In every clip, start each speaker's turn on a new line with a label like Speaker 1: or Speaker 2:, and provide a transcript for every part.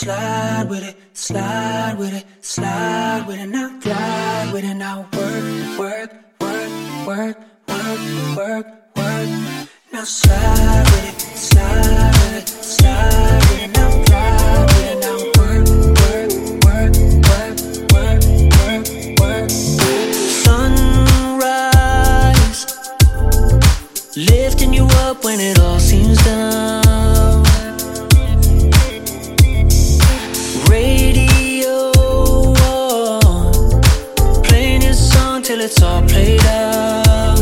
Speaker 1: slide with it, slide with it, slide with it. Now glide with it. Now work, work, work, work, work, work, work. Now slide with it, slide with it, slide with it. Now glide with it. Now work, work, work, work, work, work, work. Sunrise, lifting you up when it all seems down. Radio on, playing this song till it's all played out.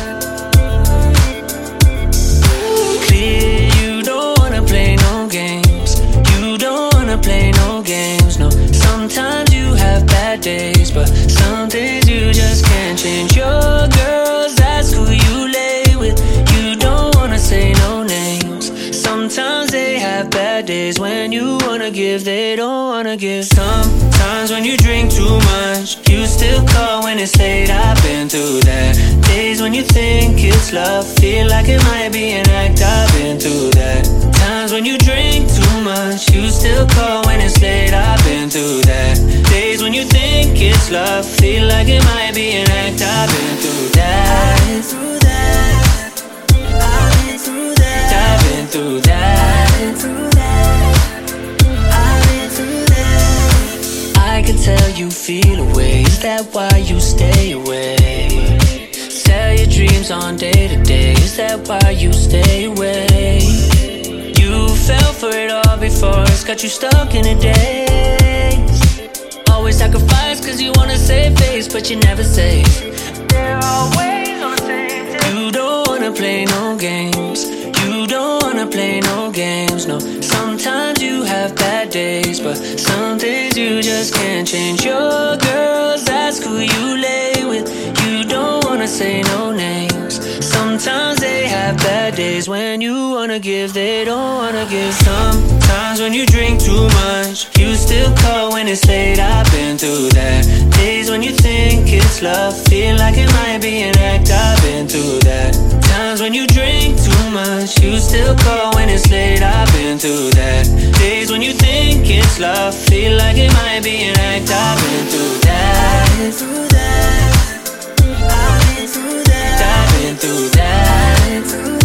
Speaker 1: Clear, you don't wanna play no games. You don't wanna play no games, no. Sometimes you have bad days, but some days you just can't change. Your girls ask who you lay with. You don't wanna say no names. Sometimes they have bad days. When you wanna give, they don't wanna give. Sometimes when you drink too much, you still call when it's late. I've been through that. Days when you think it's love, feel like it might be an act. I've been through that. Times when you drink too much, you still call when it's late. I've been through that. Days when you think it's love, feel like it might be an act. I've been through that. I've been through that. I've been through that. I've been through that. I've been through that. I've been through that. I can tell you feel away. Is that why you stay away? Sell your dreams on day to day. Is that why you stay away? You fell for it all before. It's got you stuck in a daze. Always sacrifice cause you wanna save face, but you never save. They're always on the same day. You don't wanna play no games. You don't wanna play no games, no. Sometimes you have bad days, but some days you just can't change. Your girls ask who you lay with. You don't wanna say no names. Sometimes they have bad days. When you wanna give, they don't wanna give. Sometimes when you drink too much, you still call when it's late. I've been through that. Days when you think it's love, feel like it might be an act. I've been through that. Times when you drink too much, you still call when it's late. I've been through that. Days when you think it's love, feel like it might be an act. I've been through that. I've been through that. I've been through that. I've been through that.